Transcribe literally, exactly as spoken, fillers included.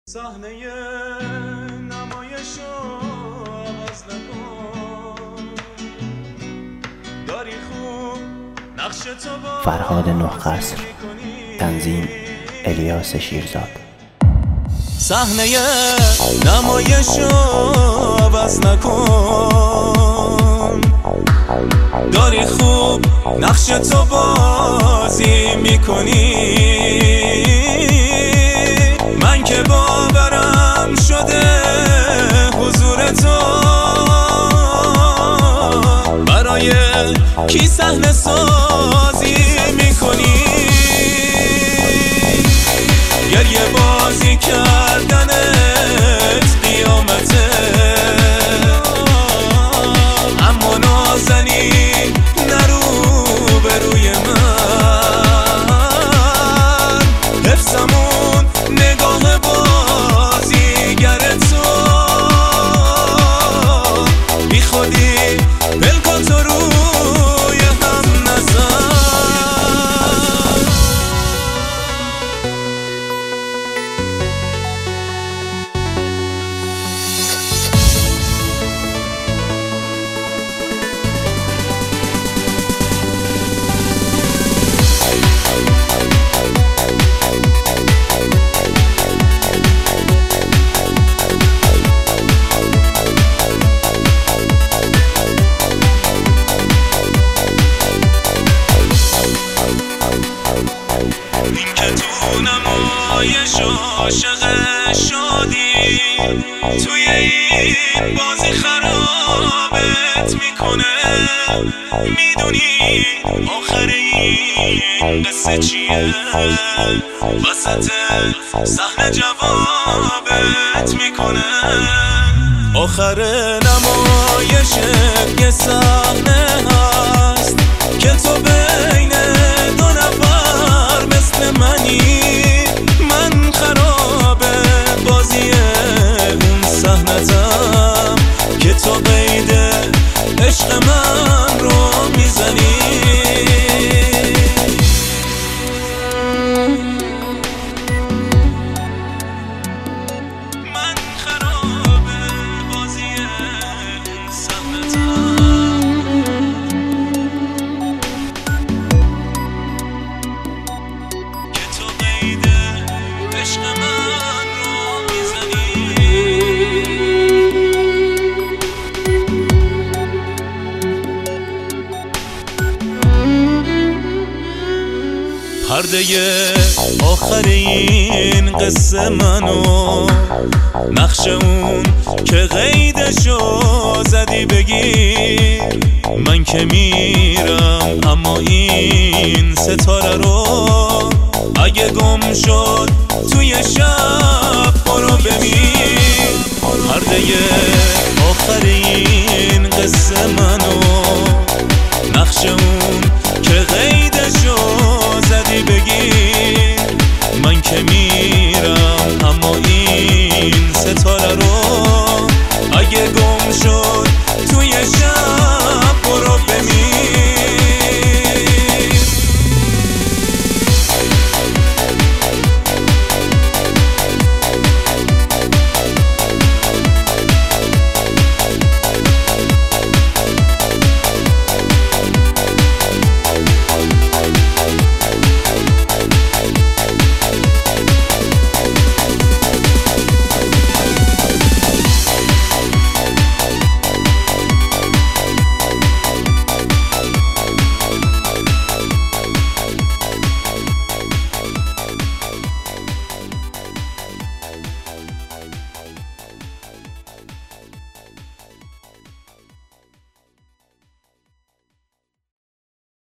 صحنه نمایشو عوض نکن، داری خوب نقش تو با فرهاد نه قصر، تنظیم الیاس شیرزاد. صحنه نمایشو عوض نکن، داری خوب نقش تو بازی میکنی. من که باورم شده حضور تو، برای کی صحنه سازی میکنی. گریه بازی کردنت قیامته، اما نازنین نرو به روی من. حفظمون نگاه بازیگر تو، بی خودی پلکان تو روی هم نزن. این که تو نمایش عاشق شادی، توی این بازی خرابت میکنه. میدونی آخر این قصه چیه؟ وسط صحنه جوابت میکنه. آخر نمایش یه صحنه هست که تو بین دو نفر مثل منی. من خراب بازی اون صحنتم که تو قید عشق من رو میزنی. من خراب بازی اون صحنتم که تو قید عشق من رو میزنی. پرده آخر این قصه منو، نقش اون که قیدشو زدی بگیر. من که میرم اما این ستاره رو اگه گم شد توی شب برو ببین. پرده آخر این